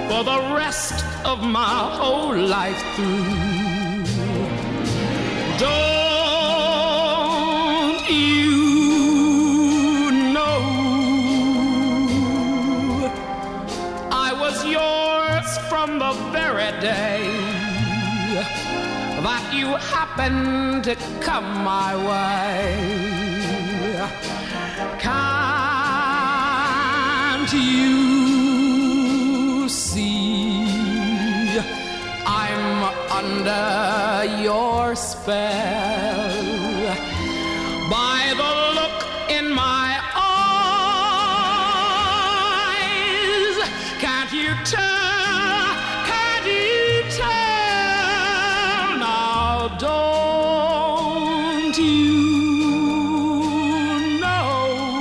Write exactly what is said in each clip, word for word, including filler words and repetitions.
for the rest of my whole life through. Don't you know I was yours from the very day that you happened to come my way? Can't you see I'm under your spell? By the look in my eyes, can't you tell, can't you tell? Now don't you know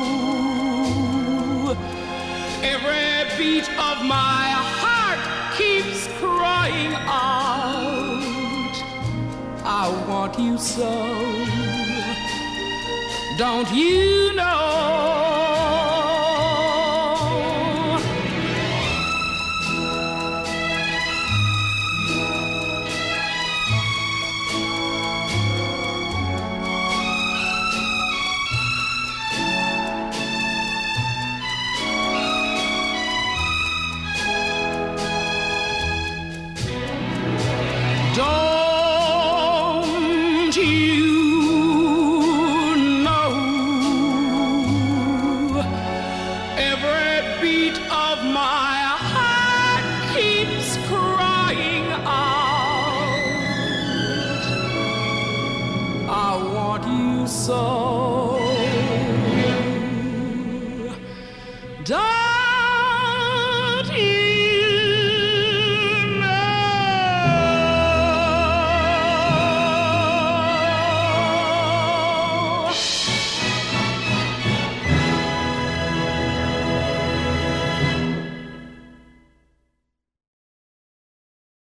every beat of my heart keeps crying out, I want you so. Don't you know? Don't you know every beat of my heart keeps crying out, I want you so. Don't